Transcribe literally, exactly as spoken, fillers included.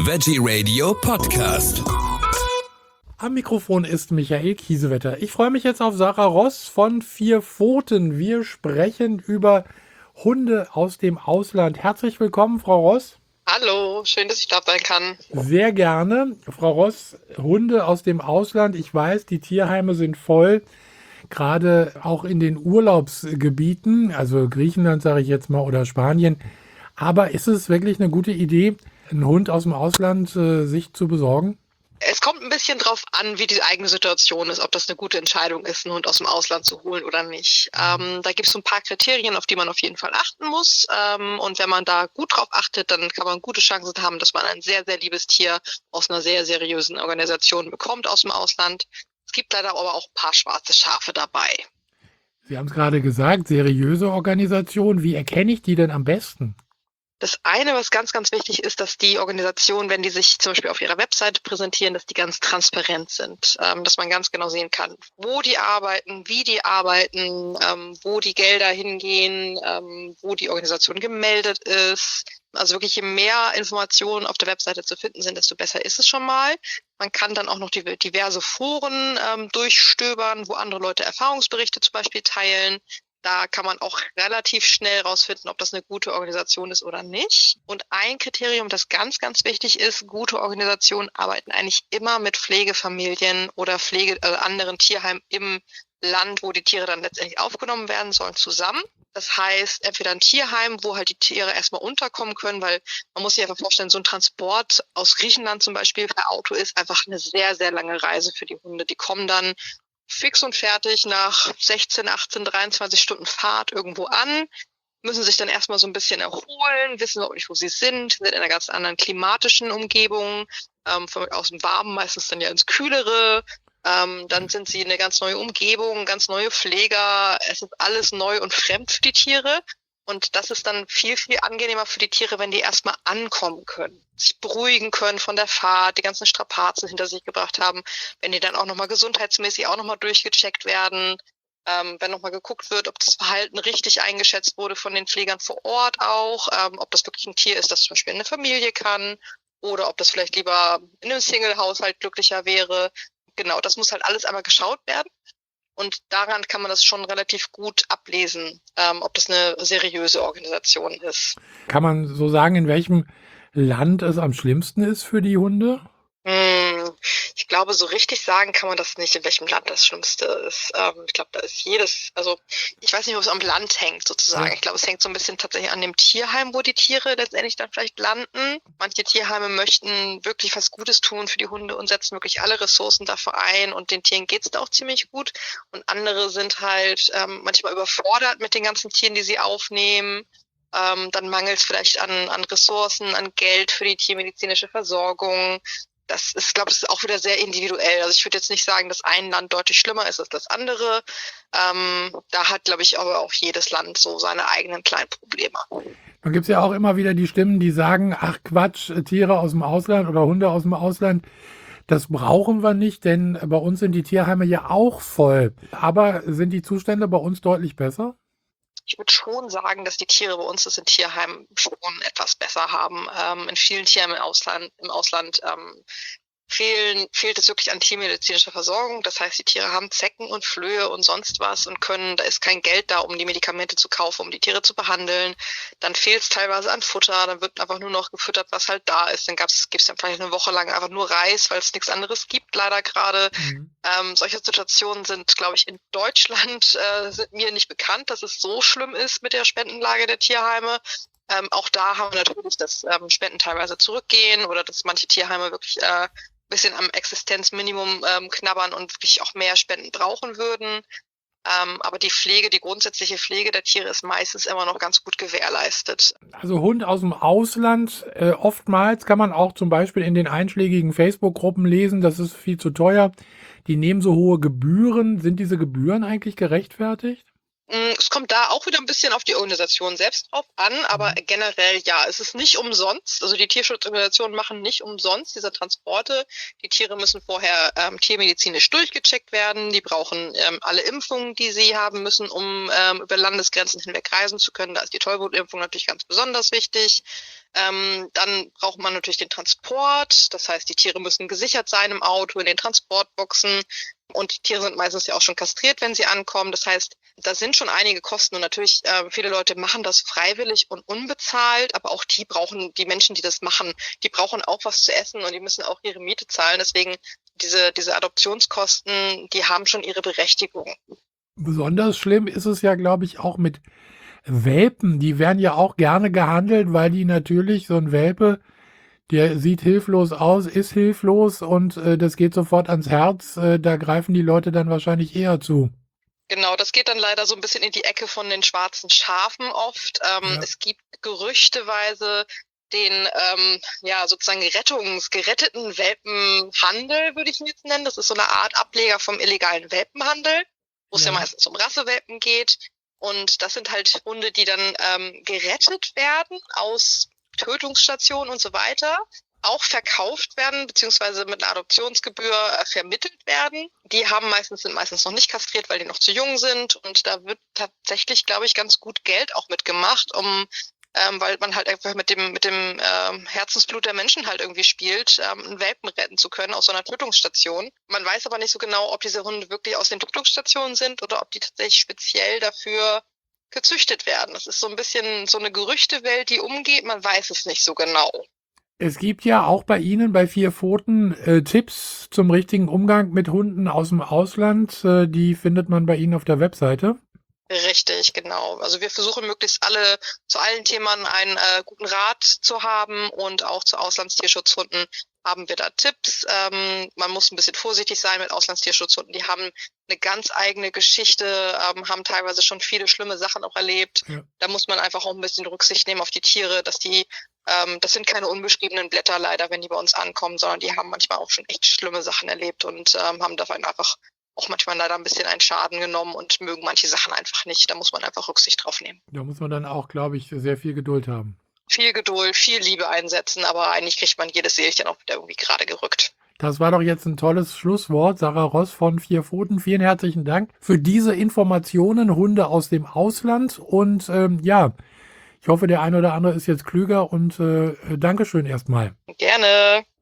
Veggie Radio Podcast. Am Mikrofon ist Michael Kiesewetter. Ich freue mich jetzt auf Sarah Ross von Vier Pfoten. Wir sprechen über Hunde aus dem Ausland. Herzlich willkommen, Frau Ross. Hallo, schön, dass ich da sein kann. Sehr gerne. Frau Ross, Hunde aus dem Ausland. Ich weiß, die Tierheime sind voll, gerade auch in den Urlaubsgebieten, also Griechenland sage ich jetzt mal oder Spanien. Aber ist es wirklich eine gute Idee, einen Hund aus dem Ausland äh, sich zu besorgen? Es kommt ein bisschen drauf an, wie die eigene Situation ist, ob das eine gute Entscheidung ist, einen Hund aus dem Ausland zu holen oder nicht. Ähm, da gibt es so ein paar Kriterien, auf die man auf jeden Fall achten muss. Ähm, und wenn man da gut drauf achtet, dann kann man gute Chancen haben, dass man ein sehr, sehr liebes Tier aus einer sehr seriösen Organisation bekommt aus dem Ausland. Es gibt leider aber auch ein paar schwarze Schafe dabei. Sie haben es gerade gesagt, seriöse Organisation. Wie erkenne ich die denn am besten? Das eine, was ganz, ganz wichtig ist, dass die Organisationen, wenn die sich zum Beispiel auf ihrer Webseite präsentieren, dass die ganz transparent sind, ähm, dass man ganz genau sehen kann, wo die arbeiten, wie die arbeiten, ähm, wo die Gelder hingehen, ähm, wo die Organisation gemeldet ist. Also wirklich, je mehr Informationen auf der Webseite zu finden sind, desto besser ist es schon mal. Man kann dann auch noch die, diverse Foren ähm, durchstöbern, wo andere Leute Erfahrungsberichte zum Beispiel teilen. Da kann man auch relativ schnell rausfinden, ob das eine gute Organisation ist oder nicht. Und ein Kriterium, das ganz, ganz wichtig ist, gute Organisationen arbeiten eigentlich immer mit Pflegefamilien oder Pflege, äh, anderen Tierheimen im Land, wo die Tiere dann letztendlich aufgenommen werden sollen, zusammen. Das heißt, entweder ein Tierheim, wo halt die Tiere erstmal unterkommen können, weil man muss sich einfach vorstellen, so ein Transport aus Griechenland zum Beispiel per Auto ist einfach eine sehr, sehr lange Reise für die Hunde. Die kommen dann fix und fertig nach sechzehn, achtzehn, dreiundzwanzig Stunden Fahrt irgendwo an, müssen sich dann erstmal so ein bisschen erholen, wissen auch nicht, wo sie sind, sind in einer ganz anderen klimatischen Umgebung, ähm, von aus dem Warmen meistens dann ja ins Kühlere, ähm, dann sind sie in eine ganz neue Umgebung, ganz neue Pfleger, es ist alles neu und fremd für die Tiere. Und das ist dann viel, viel angenehmer für die Tiere, wenn die erstmal ankommen können, sich beruhigen können von der Fahrt, die ganzen Strapazen hinter sich gebracht haben, wenn die dann auch nochmal gesundheitsmäßig auch nochmal durchgecheckt werden, ähm, wenn nochmal geguckt wird, ob das Verhalten richtig eingeschätzt wurde von den Pflegern vor Ort auch, ähm, ob das wirklich ein Tier ist, das zum Beispiel in eine Familie kann oder ob das vielleicht lieber in einem Single-Haushalt glücklicher wäre. Genau, das muss halt alles einmal geschaut werden. Und daran kann man das schon relativ gut ablesen, ähm, ob das eine seriöse Organisation ist. Kann man so sagen, in welchem Land es am schlimmsten ist für die Hunde? Hm, ich glaube, so richtig sagen kann man das nicht, in welchem Land das Schlimmste ist. Ähm, ich glaube, da ist jedes, also ich weiß nicht, ob es am Land hängt sozusagen. Ja. Ich glaube, es hängt so ein bisschen tatsächlich an dem Tierheim, wo die Tiere letztendlich dann vielleicht landen. Manche Tierheime möchten wirklich was Gutes tun für die Hunde und setzen wirklich alle Ressourcen dafür ein und den Tieren geht's da auch ziemlich gut. Und andere sind halt ähm, manchmal überfordert mit den ganzen Tieren, die sie aufnehmen. Ähm, dann mangelt es vielleicht an, an Ressourcen, an Geld für die tiermedizinische Versorgung. Das ist, glaube ich, ist auch wieder sehr individuell. Also ich würde jetzt nicht sagen, dass ein Land deutlich schlimmer ist als das andere. Ähm, da hat, glaube ich, aber auch jedes Land so seine eigenen kleinen Probleme. Dann gibt es ja auch immer wieder die Stimmen, die sagen, ach Quatsch, Tiere aus dem Ausland oder Hunde aus dem Ausland, das brauchen wir nicht, denn bei uns sind die Tierheime ja auch voll. Aber sind die Zustände bei uns deutlich besser? Ich würde schon sagen, dass die Tiere bei uns das in Tierheimen schon etwas besser haben. Ähm, in vielen Tierheimen im Ausland, im Ausland ähm, fehlen, fehlt es wirklich an tiermedizinischer Versorgung. Das heißt, die Tiere haben Zecken und Flöhe und sonst was und können, da ist kein Geld da, um die Medikamente zu kaufen, um die Tiere zu behandeln. Dann fehlt es teilweise an Futter, dann wird einfach nur noch gefüttert, was halt da ist. Dann gibt es dann vielleicht eine Woche lang einfach nur Reis, weil es nichts anderes gibt, leider gerade. Mhm. Ähm, solche Situationen sind, glaube ich, in Deutschland äh, sind mir nicht bekannt, dass es so schlimm ist mit der Spendenlage der Tierheime. Ähm, auch da haben wir natürlich, dass ähm, Spenden teilweise zurückgehen oder dass manche Tierheime wirklich äh, bisschen am Existenzminimum ähm, knabbern und wirklich auch mehr Spenden brauchen würden. Ähm, aber die Pflege, die grundsätzliche Pflege der Tiere ist meistens immer noch ganz gut gewährleistet. Also Hund aus dem Ausland, äh, oftmals kann man auch zum Beispiel in den einschlägigen Facebook-Gruppen lesen, das ist viel zu teuer. Die nehmen so hohe Gebühren. Sind diese Gebühren eigentlich gerechtfertigt? Es kommt da auch wieder ein bisschen auf die Organisation selbst drauf an, aber Mhm. generell ja, es ist nicht umsonst. Also die Tierschutzorganisationen machen nicht umsonst diese Transporte. Die Tiere müssen vorher ähm, tiermedizinisch durchgecheckt werden. Die brauchen ähm, alle Impfungen, die sie haben müssen, um ähm, über Landesgrenzen hinweg reisen zu können. Da ist die Tollwutimpfung natürlich ganz besonders wichtig. Ähm, dann braucht man natürlich den Transport. Das heißt, die Tiere müssen gesichert sein im Auto, in den Transportboxen. Und die Tiere sind meistens ja auch schon kastriert, wenn sie ankommen. Das heißt, da sind schon einige Kosten und natürlich äh, viele Leute machen das freiwillig und unbezahlt, aber auch die brauchen, die Menschen, die das machen, die brauchen auch was zu essen und die müssen auch ihre Miete zahlen. Deswegen diese, diese Adoptionskosten, die haben schon ihre Berechtigung. Besonders schlimm ist es ja, glaube ich, auch mit Welpen. Die werden ja auch gerne gehandelt, weil die natürlich, so ein Welpe, der sieht hilflos aus, ist hilflos und äh, das geht sofort ans Herz. Äh, da greifen die Leute dann wahrscheinlich eher zu. Genau, das geht dann leider so ein bisschen in die Ecke von den schwarzen Schafen oft. Ähm, Ja. Es gibt gerüchteweise den ähm, ja sozusagen Rettungs geretteten Welpenhandel, würde ich ihn jetzt nennen. Das ist so eine Art Ableger vom illegalen Welpenhandel, wo es ja Ja. meistens um Rassewelpen geht. Und das sind halt Hunde, die dann ähm, gerettet werden aus Tötungsstationen und so weiter, auch verkauft werden, beziehungsweise mit einer Adoptionsgebühr äh, vermittelt werden. Die haben meistens, sind meistens noch nicht kastriert, weil die noch zu jung sind. Und da wird tatsächlich, glaube ich, ganz gut Geld auch mitgemacht, um ähm, weil man halt einfach mit dem mit dem ähm, Herzensblut der Menschen halt irgendwie spielt, ähm, einen Welpen retten zu können aus so einer Tötungsstation. Man weiß aber nicht so genau, ob diese Hunde wirklich aus den Tötungsstationen sind oder ob die tatsächlich speziell dafür gezüchtet werden. Das ist so ein bisschen so eine Gerüchtewelt, die umgeht. Man weiß es nicht so genau. Es gibt ja auch bei Ihnen bei Vier Pfoten äh, Tipps zum richtigen Umgang mit Hunden aus dem Ausland. Äh, die findet man bei Ihnen auf der Webseite. Richtig, genau. Also wir versuchen möglichst alle zu allen Themen einen äh, guten Rat zu haben und auch zu Auslandstierschutzhunden haben wir da Tipps. Ähm, man muss ein bisschen vorsichtig sein mit Auslandstierschutzhunden. Die haben eine ganz eigene Geschichte, ähm, haben teilweise schon viele schlimme Sachen auch erlebt. Ja. Da muss man einfach auch ein bisschen Rücksicht nehmen auf die Tiere, dass die, ähm, das sind keine unbeschriebenen Blätter leider, wenn die bei uns ankommen, sondern die haben manchmal auch schon echt schlimme Sachen erlebt und ähm, haben davon einfach auch manchmal leider ein bisschen einen Schaden genommen und mögen manche Sachen einfach nicht. Da muss man einfach Rücksicht drauf nehmen. Da muss man dann auch, glaube ich, sehr viel Geduld haben. Viel Geduld, viel Liebe einsetzen, aber eigentlich kriegt man jedes Seelchen auch wieder irgendwie gerade gerückt. Das war doch jetzt ein tolles Schlusswort. Sarah Ross von Vier Pfoten. Vielen herzlichen Dank für diese Informationen, Hunde aus dem Ausland. Und ähm, ja, ich hoffe, der eine oder andere ist jetzt klüger und äh, Dankeschön erstmal. Gerne.